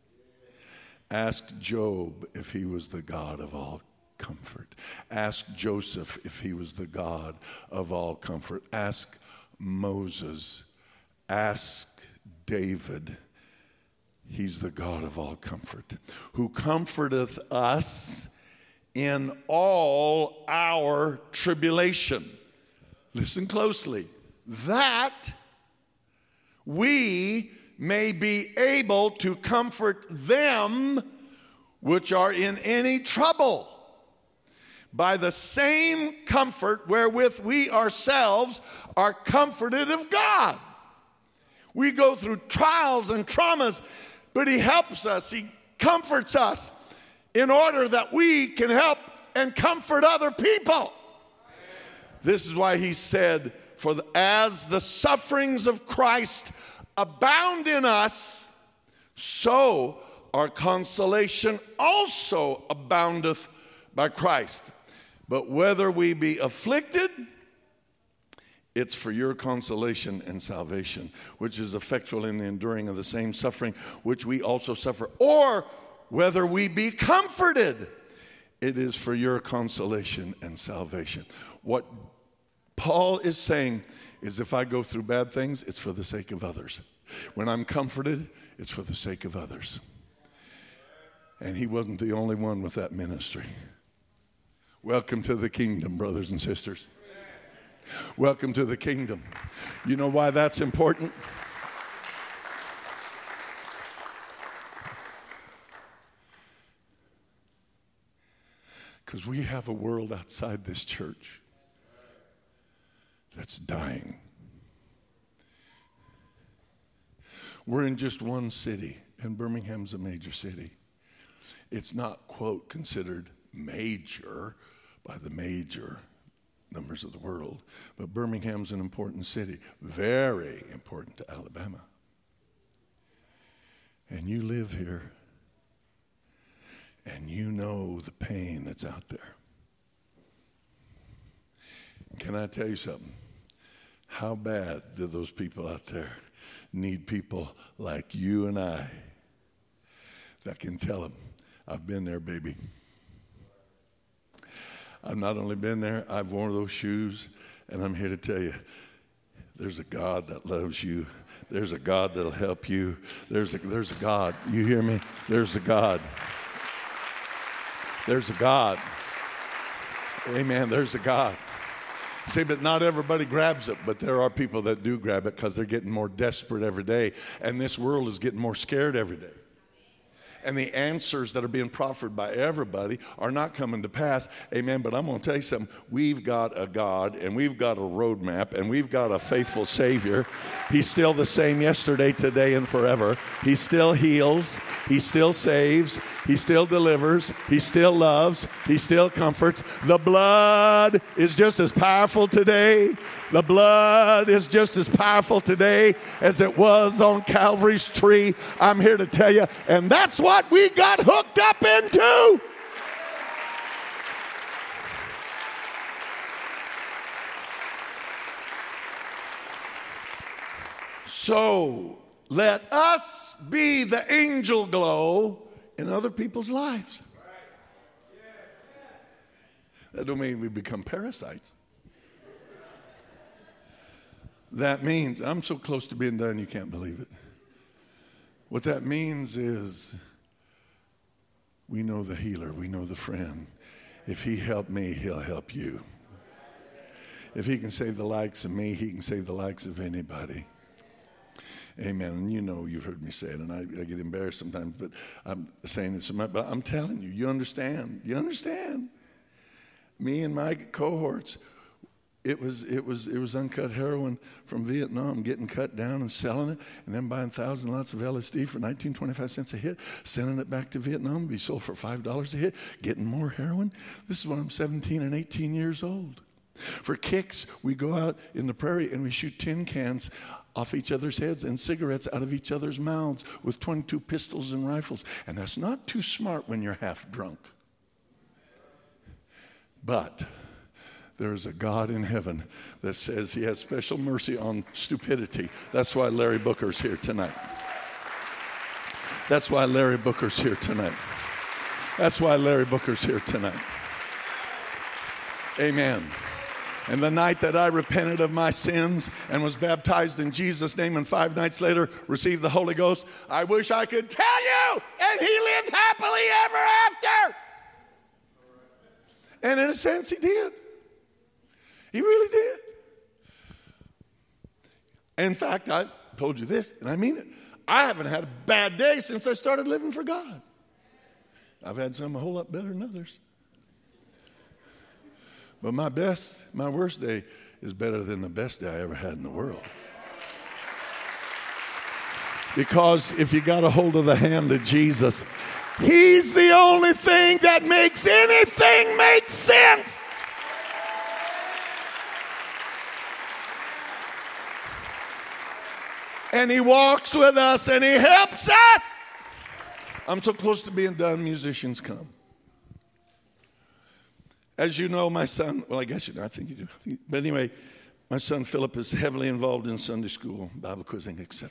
[SPEAKER 2] Ask Job if he was the God of all comfort. Ask Joseph if he was the God of all comfort. Ask Moses. Ask David. He's the God of all comfort, who comforteth us in all our tribulation. Listen closely. That we may be able to comfort them which are in any trouble, by the same comfort wherewith we ourselves are comforted of God. We go through trials and traumas, but he helps us, he comforts us in order that we can help and comfort other people. This is why he said, as the sufferings of Christ abound in us, so our consolation also aboundeth by Christ. But whether we be afflicted, it's for your consolation and salvation, which is effectual in the enduring of the same suffering which we also suffer. Or whether we be comforted, it is for your consolation and salvation. What Paul is saying is, if I go through bad things, it's for the sake of others. When I'm comforted, it's for the sake of others. And he wasn't the only one with that ministry. Welcome to the kingdom, brothers and sisters. Welcome to the kingdom. You know why that's important? Because we have a world outside this church that's dying. We're in just one city, and Birmingham's a major city. It's not, quote, considered major by the major numbers of the world, but Birmingham's an important city, very important to Alabama. And you live here, and you know the pain that's out there. Can I tell you something? How bad do those people out there need people like you and I that can tell them, I've been there, baby. I've not only been there, I've worn those shoes, and I'm here to tell you, there's a God that loves you. There's a God that'll help you. There's a God. You hear me? There's a God. There's a God. Amen. There's a God. See, but not everybody grabs it, but there are people that do grab it because they're getting more desperate every day, and this world is getting more scared every day. And the answers that are being proffered by everybody are not coming to pass. Amen. But I'm going to tell you something. We've got a God, and we've got a roadmap, and we've got a faithful Savior. He's still the same yesterday, today, and forever. He still heals. He still saves. He still delivers. He still loves. He still comforts. The blood is just as powerful today. The blood is just as powerful today as it was on Calvary's tree. I'm here to tell you, and that's what we got hooked up into. So let us be the angel glow in other people's lives. That don't mean we become parasites. That means, I'm so close to being done, you can't believe it. What that means is we know the healer, we know the friend. If he helped me, he'll help you. If he can save the likes of me, he can save the likes of anybody. Amen. And you know, you've heard me say it, and I get embarrassed sometimes, but I'm saying this, but I'm telling you, you understand. You understand. Me and my cohorts, it was uncut heroin from Vietnam, getting cut down and selling it, and then buying 1,000 lots of LSD for 19.25 cents a hit, sending it back to Vietnam, be sold for $5 a hit, getting more heroin. This is when I'm 17 and 18 years old. For kicks, we go out in the prairie and we shoot tin cans off each other's heads and cigarettes out of each other's mouths with 22 pistols and rifles. And that's not too smart when you're half drunk. But there's a God in heaven that says he has special mercy on stupidity. That's why Larry Booker's here tonight. That's why Larry Booker's here tonight. That's why Larry Booker's here tonight. Amen. And the night that I repented of my sins and was baptized in Jesus' name, and 5 nights later received the Holy Ghost, I wish I could tell you, and he lived happily ever after. And in a sense, he did. He really did. In fact, I told you this, and I mean it. I haven't had a bad day since I started living for God. I've had some a whole lot better than others. But my worst day is better than the best day I ever had in the world. Because if you got a hold of the hand of Jesus, He's the only thing that makes anything make sense. And He walks with us and He helps us. I'm so close to being done, musicians come. As you know, my son, well, I guess you know, I think you do. But anyway, my son Philip is heavily involved in Sunday school, Bible quizzing, etc.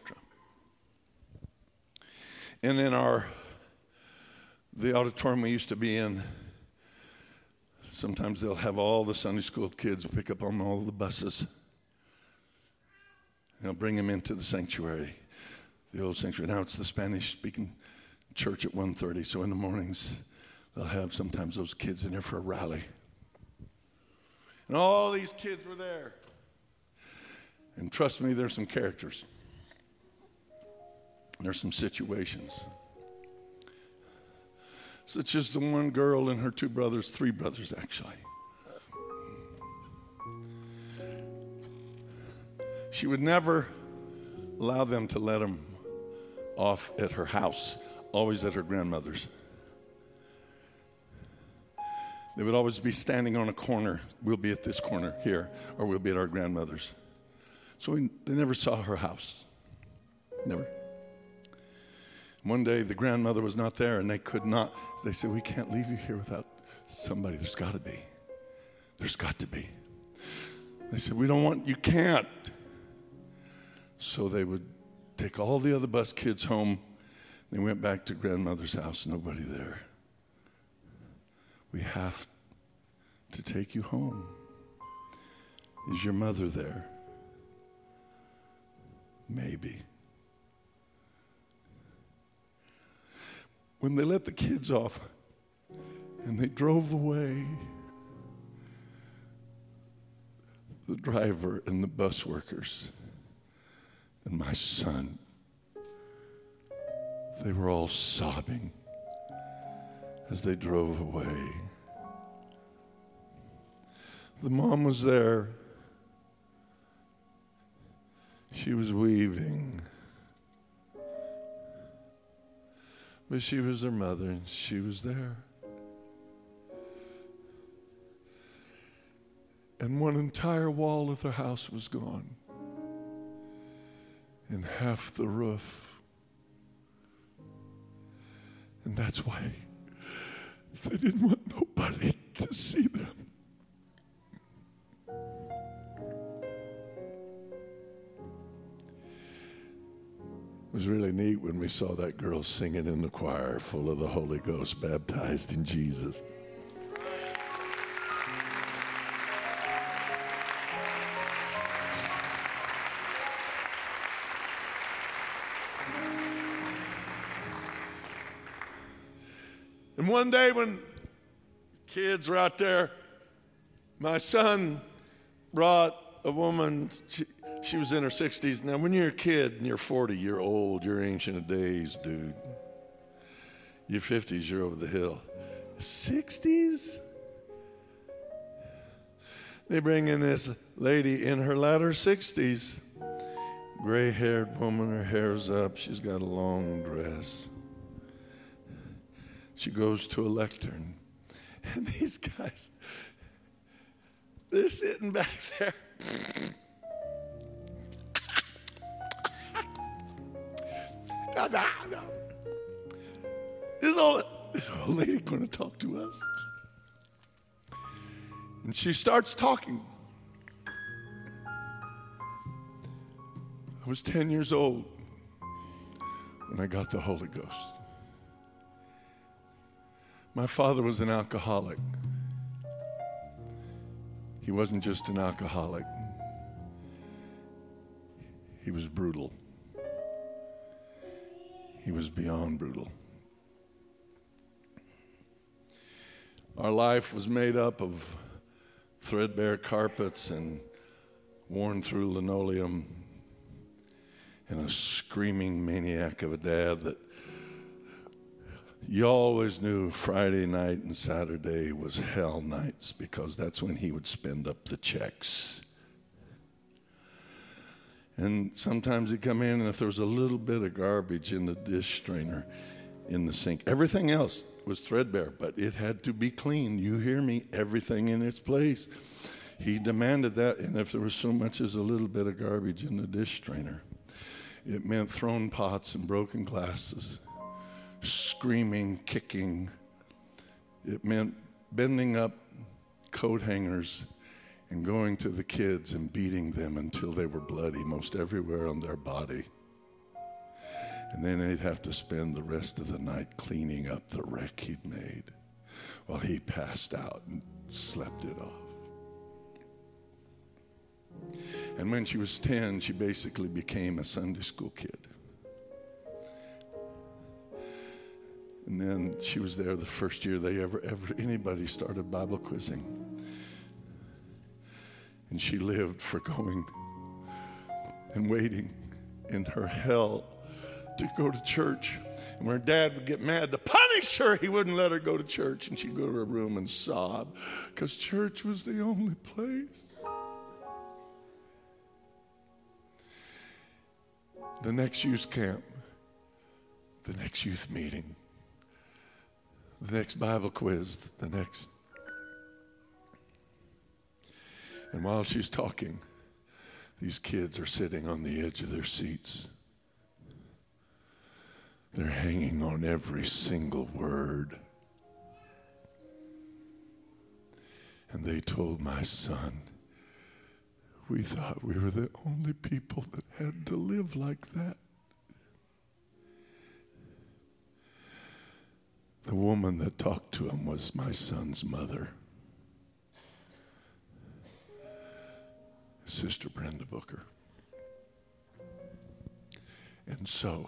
[SPEAKER 2] And in the auditorium we used to be in, sometimes they'll have all the Sunday school kids pick up on all the buses. They'll bring them into the sanctuary, the old sanctuary. Now it's the Spanish-speaking church at 1:30, so in the mornings they'll have sometimes those kids in there for a rally. And all these kids were there. And trust me, there's some characters. There's some situations. Such as the one girl and her two brothers, three brothers actually. She would never allow them to let them off at her house, always at her grandmother's. They would always be standing on a corner. We'll be at this corner here, or we'll be at our grandmother's. So they never saw her house. Never. One day the grandmother was not there and they could not. They said, we can't leave you here without somebody. There's got to be. There's got to be. They said, we don't want, you can't. So they would take all the other bus kids home. They went back to grandmother's house, nobody there. We have to take you home. Is your mother there? Maybe. When they let the kids off and they drove away, the driver and the bus workers and my son, they were all sobbing as they drove away. The mom was there. She was weaving. But she was their mother and she was there. And one entire wall of their house was gone. And half the roof. And that's why they didn't want nobody to see them. It was really neat when we saw that girl singing in the choir, full of the Holy Ghost, baptized in Jesus. And one day when kids were out there, my son brought a woman. She was in her 60s. Now, when you're a kid and you're 40, you're old. You're ancient of days, dude. You're 50s, you're over the hill. 60s? They bring in this lady in her latter 60s. Gray-haired woman, her hair's up. She's got a long dress. She goes to a lectern. And these guys, they're sitting back there. No. This old lady going to talk to us. And she starts talking. I was 10 years old when I got the Holy Ghost. My father was an alcoholic. He wasn't just an alcoholic. He was brutal. He was beyond brutal. Our life was made up of threadbare carpets and worn through linoleum and a screaming maniac of a dad that you always knew Friday night and Saturday was hell nights because that's when he would spend up the checks. And sometimes he'd come in, and if there was a little bit of garbage in the dish strainer in the sink, everything else was threadbare, but it had to be clean. You hear me? Everything in its place. He demanded that, and if there was so much as a little bit of garbage in the dish strainer, it meant thrown pots and broken glasses, screaming, kicking. It meant bending up coat hangers and going to the kids and beating them until they were bloody most everywhere on their body. And then they'd have to spend the rest of the night cleaning up the wreck he'd made while he passed out and slept it off. And when she was 10, she basically became a Sunday school kid. And then she was there the first year they ever anybody started Bible quizzing. And she lived for going and waiting in her hell to go to church. And when her dad would get mad to punish her, he wouldn't let her go to church. And she'd go to her room and sob because church was the only place. The next youth camp, the next youth meeting, the next Bible quiz, the next. And while she's talking, these kids are sitting on the edge of their seats. They're hanging on every single word. And they told my son, we thought we were the only people that had to live like that. The woman that talked to him was my son's mother, Sister Brenda Booker. And so,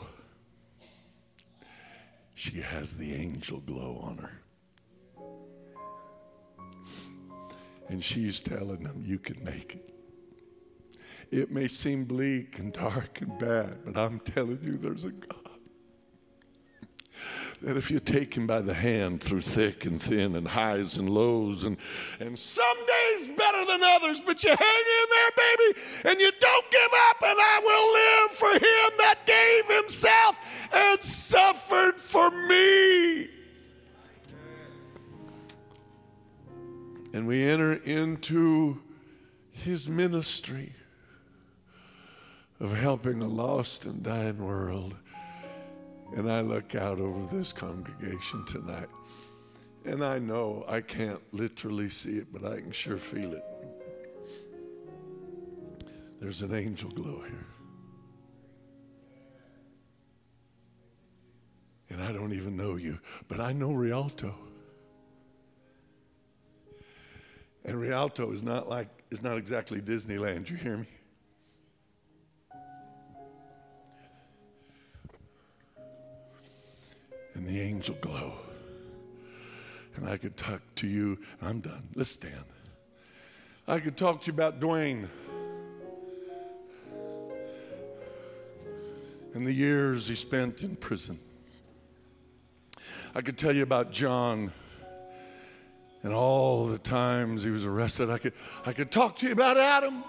[SPEAKER 2] she has the angel glow on her. And she's telling them, you can make it. It may seem bleak and dark and bad, but I'm telling you, there's a God that if you take him by the hand through thick and thin and highs and lows and some days better than others, but you hang in there, baby, and you don't give up, and I will live for him that gave himself and suffered for me. And we enter into his ministry of helping a lost and dying world. And I look out over this congregation tonight, and I know I can't literally see it, but I can sure feel it. There's an angel glow here. And I don't even know you, but I know Rialto. And Rialto is not exactly Disneyland, you hear me? And the angel glow. And I could talk to you. I'm done. Let's stand. I could talk to you about Dwayne and the years he spent in prison. I could tell you about John and all the times he was arrested. I could talk to you about Adam,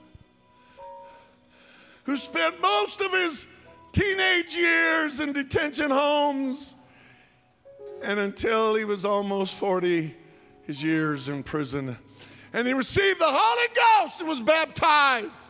[SPEAKER 2] who spent most of his teenage years in detention homes, and until he was almost 40, his years in prison. And he received the Holy Ghost and was baptized.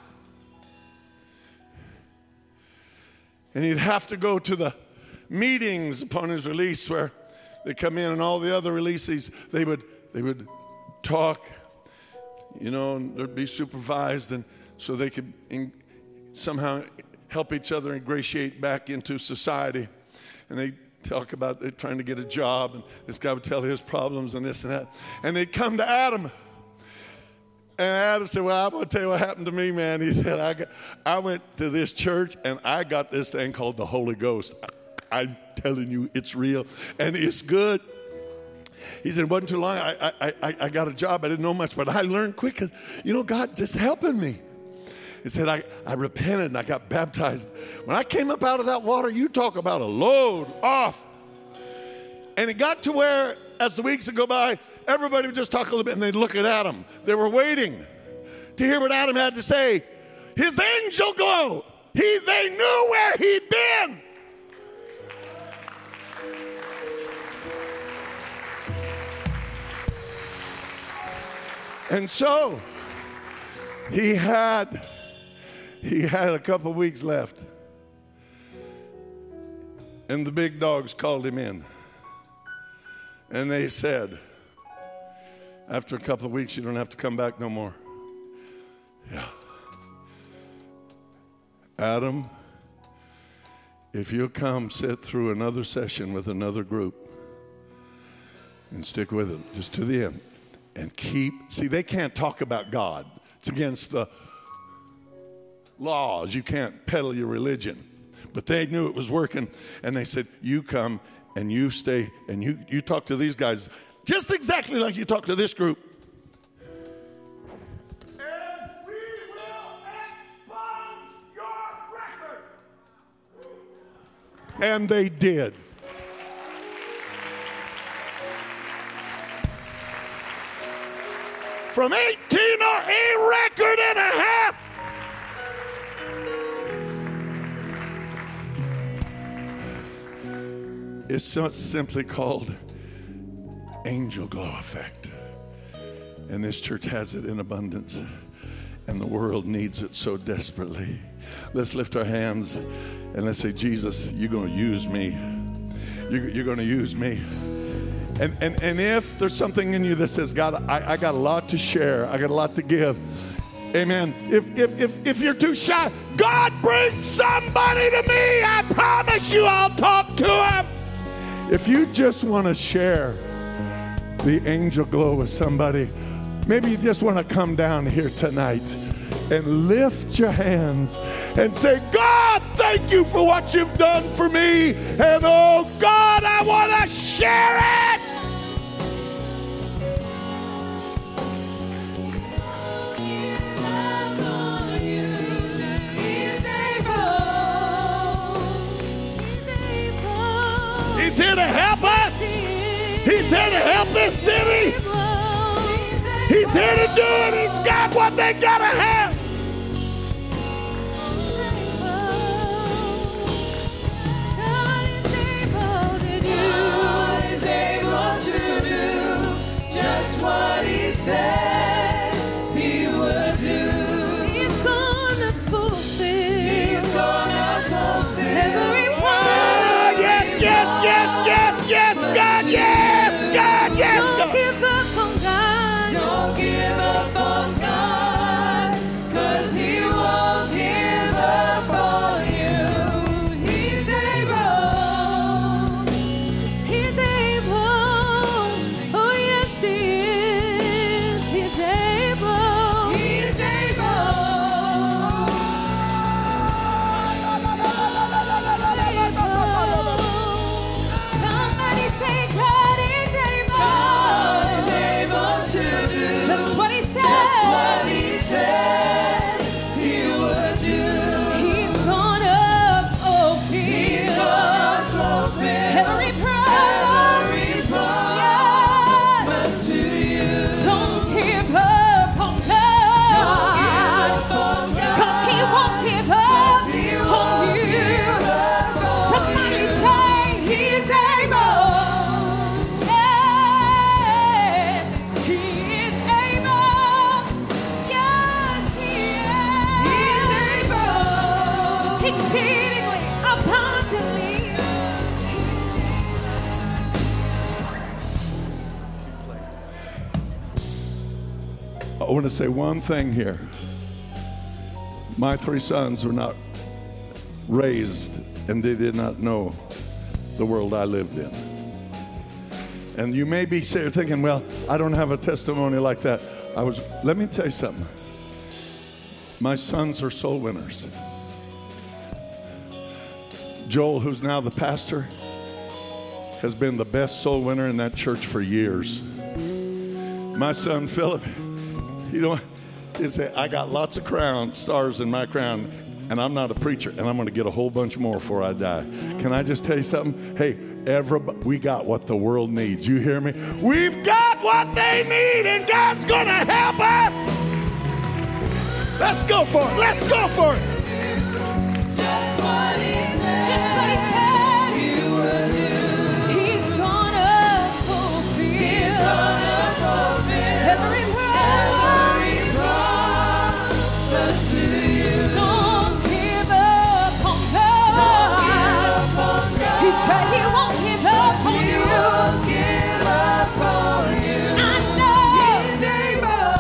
[SPEAKER 2] And he'd have to go to the meetings upon his release where they come in, and all the other releasees, they would talk, and they'd be supervised, and so they could somehow help each other ingratiate back into society. And they talk about they're trying to get a job, and this guy would tell his problems and this and that. And they'd come to Adam. And Adam said, well, I'm going to tell you what happened to me, man. He said, I went to this church, and I got this thing called the Holy Ghost. I'm telling you, it's real, and it's good. He said, it wasn't too long. I got a job. I didn't know much, but I learned quick because, God just helping me. He said, I repented and I got baptized. When I came up out of that water, you talk about a load off. And it got to where, as the weeks would go by, everybody would just talk a little bit and they'd look at Adam. They were waiting to hear what Adam had to say. His angel glow. They knew where he'd been. And so he had a couple weeks left. And the big dogs called him in. And they said, after a couple of weeks, you don't have to come back no more. Yeah. Adam, if you'll come sit through another session with another group and stick with it just to the end and see, they can't talk about God. It's against the laws. You can't peddle your religion. But they knew it was working, and they said, you come and you stay and you talk to these guys just exactly like you talk to this group. And we will expunge your record. And they did. From 18 or a record and a half. It's simply called angel glow effect. And this church has it in abundance. And the world needs it so desperately. Let's lift our hands and let's say, Jesus, you're going to use me. You're going to use me. And if there's something in you that says, God, I got a lot to share. I got a lot to give. Amen. If you're too shy, God, bring somebody to me. I promise you I'll talk to him. If you just want to share the angel glow with somebody, maybe you just want to come down here tonight and lift your hands and say, God, thank you for what you've done for me. And oh, God, I want to share it. He's here to help us. He's here to help this city. He's here to do it. He's got what they gotta have.
[SPEAKER 3] God is able to do just what he said he would do. He's gonna fulfill. He's gonna fulfill every promise.
[SPEAKER 2] Yes, yes, yes, yes, yes, God, yes, God, yes, God.
[SPEAKER 3] Don't give up on God. Don't give up on God, 'cause he won't give up on you. He's able. He's able. Oh, yes, he is. He's able. He's able. Somebody say God is able. God is able to do just what he said. Just what he said he would do. He's gonna fulfill. He's gonna fulfill every promise. Every promise to you. Don't give up on God. Don't give up on God. 'Cause he won't give up on you. Somebody say he's able. Yes, he is able. Yes, he is. He's able. Exceedingly, abundantly.
[SPEAKER 2] I want to say one thing here. My 3 sons were not raised and they did not know the world I lived in. And you may be thinking, well, I don't have a testimony like that. Let me tell you something. My sons are soul winners. Joel, who's now the pastor, has been the best soul winner in that church for years. My son, Philip, is that I got lots of stars in my crown, and I'm not a preacher, and I'm going to get a whole bunch more before I die. Can I just tell you something? Hey, everybody, we got what the world needs. You hear me? We've got what they need, and God's going to help us. Let's go for it. Let's go for it.
[SPEAKER 3] Just what he said he would do. He's gonna fulfill every promise to you. Don't give up on God. He said he won't give up on you. I know he's able.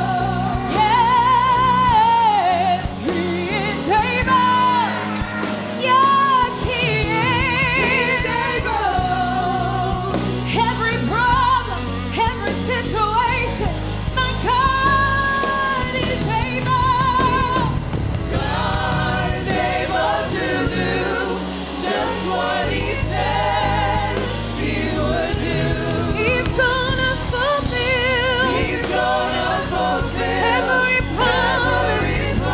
[SPEAKER 3] Yes, he is able. Yes, he is able. Every problem, every situation, my God is able. God is able to do just what he said he would do. He's gonna fulfill. He's gonna fulfill every promise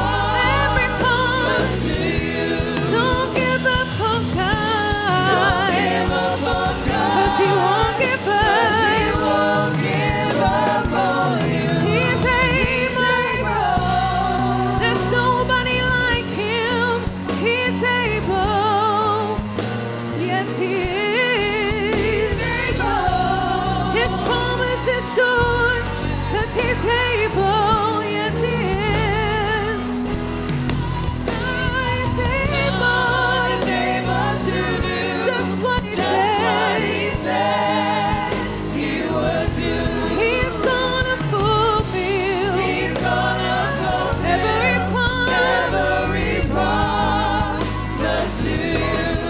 [SPEAKER 3] to you. Don't give up on God. Don't give up on God. 'Cause he won't give up. He won't give up on you. He's able. There's nobody like him. He's able. Yes, he is. He's able. His